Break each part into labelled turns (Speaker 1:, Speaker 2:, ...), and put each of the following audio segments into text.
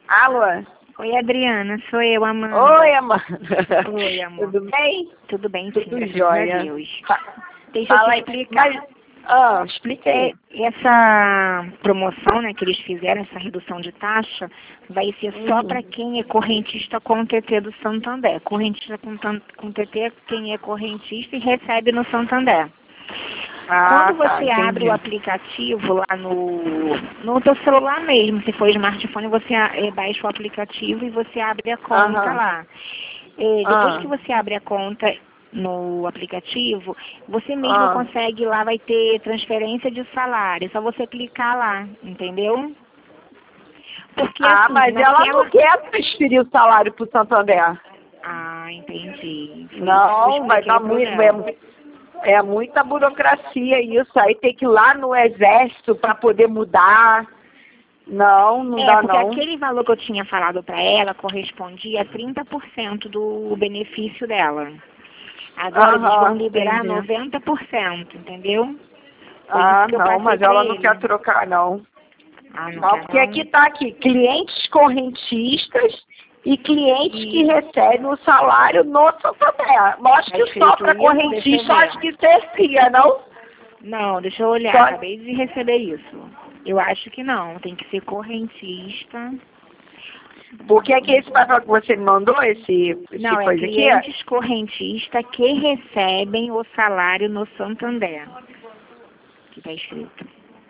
Speaker 1: Alô?
Speaker 2: Oi, Adriana, sou eu, Amanda.
Speaker 1: Oi, Amanda.
Speaker 2: Oi, amor.
Speaker 1: Tudo bem?
Speaker 2: Tudo bem, sim,
Speaker 1: Tudo
Speaker 2: graças
Speaker 1: jóia.
Speaker 2: a Deus. Deixa eu
Speaker 1: Fala
Speaker 2: te
Speaker 1: aí.
Speaker 2: explicar.
Speaker 1: Explica aí.
Speaker 2: Essa promoção, né, que eles fizeram, essa redução de taxa, vai ser só para
Speaker 1: Uhum.
Speaker 2: quem é correntista com o TT do Santander. Correntista com TT é quem é correntista e recebe no Santander.
Speaker 1: Ah,
Speaker 2: Quando
Speaker 1: tá,
Speaker 2: você abre o
Speaker 1: entendi.
Speaker 2: aplicativo lá no teu celular mesmo, se for smartphone, você baixa o aplicativo e você abre a conta
Speaker 1: Aham.
Speaker 2: lá. Depois que você abre a conta no aplicativo, você mesmo consegue lá, vai ter transferência de salário, é só você clicar lá, entendeu? Porque assim,
Speaker 1: Mas ela não quer transferir o salário pro Santander.
Speaker 2: Ah, entendi. Foi isso que eu
Speaker 1: Não, vai
Speaker 2: expliquei
Speaker 1: dar
Speaker 2: pra
Speaker 1: muito.
Speaker 2: ela.
Speaker 1: É muita burocracia isso. Aí tem que ir lá no exército para poder mudar. Não dá
Speaker 2: Porque
Speaker 1: não.
Speaker 2: aquele valor que eu tinha falado para ela correspondia a 30% do benefício dela. Agora eles vão liberar
Speaker 1: Entendi.
Speaker 2: 90%, entendeu? Foi isso que eu
Speaker 1: Não,
Speaker 2: passei
Speaker 1: mas
Speaker 2: para
Speaker 1: ela não
Speaker 2: ele.
Speaker 1: quer trocar, não.
Speaker 2: Ah, não
Speaker 1: Não,
Speaker 2: quer
Speaker 1: porque
Speaker 2: não?
Speaker 1: aqui tá clientes correntistas e clientes que recebem o salário no Santander. Eu acho
Speaker 2: Tá
Speaker 1: que só
Speaker 2: escrito
Speaker 1: para
Speaker 2: isso? Deixa eu
Speaker 1: correntista, eu acho
Speaker 2: ver.
Speaker 1: que servia, não?
Speaker 2: Não, deixa eu olhar.
Speaker 1: Só...
Speaker 2: Acabei de receber isso. Eu acho que não. Tem que ser correntista.
Speaker 1: Porque é que esse papel que você me mandou, esse
Speaker 2: Não, é
Speaker 1: coisa aqui,
Speaker 2: clientes correntistas que recebem o salário no Santander. Que tá escrito.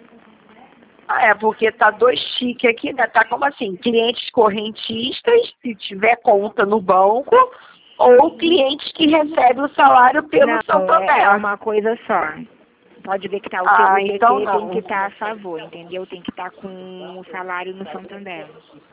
Speaker 1: porque tá dois chiques aqui, né? Tá como assim, clientes correntistas, se tiver conta no banco, ou clientes que recebem o salário pelo
Speaker 2: Não, é
Speaker 1: Santander.
Speaker 2: uma coisa só. Pode ver que tá, o TT
Speaker 1: Então
Speaker 2: tem que
Speaker 1: não.
Speaker 2: estar a favor, entendeu? Tem que estar com o salário no Santander.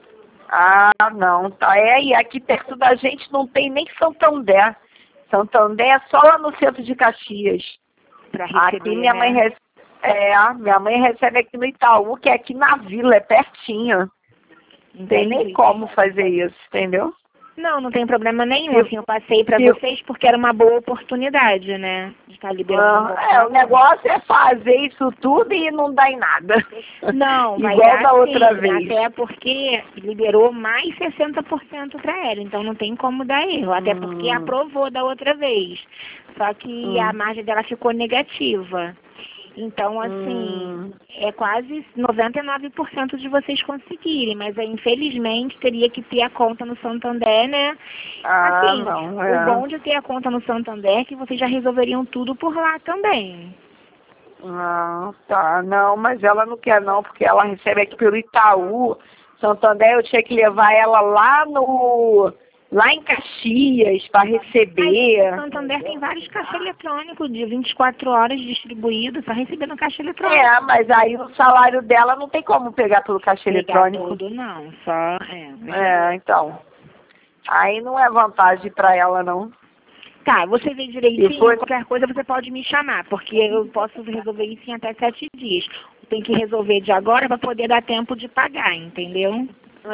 Speaker 1: Não, tá. E aqui perto da gente não tem nem Santander. Santander é só lá no centro de Caxias.
Speaker 2: Pra
Speaker 1: Aqui
Speaker 2: receber,
Speaker 1: minha mãe
Speaker 2: né?
Speaker 1: minha mãe recebe aqui no Itaú, que é aqui na vila, é pertinho. Não tem nem
Speaker 2: Entendi.
Speaker 1: como fazer isso, entendeu?
Speaker 2: Não tem problema nenhum,
Speaker 1: E,
Speaker 2: assim, eu passei pra
Speaker 1: e,
Speaker 2: vocês porque era uma boa oportunidade, né? De estar liberando um bom
Speaker 1: o
Speaker 2: valor.
Speaker 1: negócio é fazer isso tudo e não dá em nada.
Speaker 2: Não, vai
Speaker 1: Igual
Speaker 2: dar
Speaker 1: da outra
Speaker 2: sim,
Speaker 1: vez.
Speaker 2: até porque liberou mais 60% para ela, então não tem como dar erro, até porque aprovou da outra vez. Só que a margem dela ficou negativa. Então, assim, é quase 99% de vocês conseguirem, mas infelizmente teria que ter a conta no Santander, né? Assim,
Speaker 1: Não,
Speaker 2: o bom de ter a conta no Santander é que vocês já resolveriam tudo por lá também.
Speaker 1: Tá. Não, mas ela não quer não, porque ela recebe aqui pelo Itaú. Santander, eu tinha que levar ela lá em Caxias para receber.
Speaker 2: Mas o Santander tem vários caixas eletrônicos de 24 horas distribuídos, só recebendo no caixa eletrônico.
Speaker 1: Mas aí o salário dela não tem como pegar pelo caixa eletrônico.
Speaker 2: Tudo não, só
Speaker 1: Então. Aí não é vantagem para ela não.
Speaker 2: Tá, você vê direitinho, qualquer coisa você pode me chamar, porque eu posso resolver isso em até 7 dias. Tem que resolver de agora para poder dar tempo de pagar, entendeu?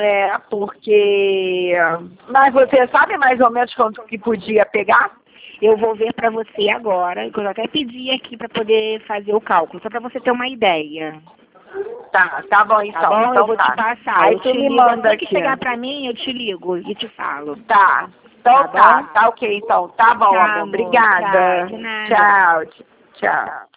Speaker 1: Porque... Mas você sabe mais ou menos quanto que podia pegar?
Speaker 2: Eu vou ver para você agora, que eu até pedi aqui para poder fazer o cálculo, só para você ter uma ideia.
Speaker 1: Tá bom então.
Speaker 2: Tá bom?
Speaker 1: Então
Speaker 2: eu vou te passar.
Speaker 1: Aí
Speaker 2: eu
Speaker 1: tu
Speaker 2: te
Speaker 1: me
Speaker 2: ligo.
Speaker 1: manda
Speaker 2: Assim que
Speaker 1: aqui.
Speaker 2: chegar para mim, eu te ligo e te falo.
Speaker 1: Tá. Então
Speaker 2: Tá bom?
Speaker 1: tá ok então. Tá bom, amor.
Speaker 2: Amor.
Speaker 1: Obrigada.
Speaker 2: Tchau, de nada.
Speaker 1: Tchau.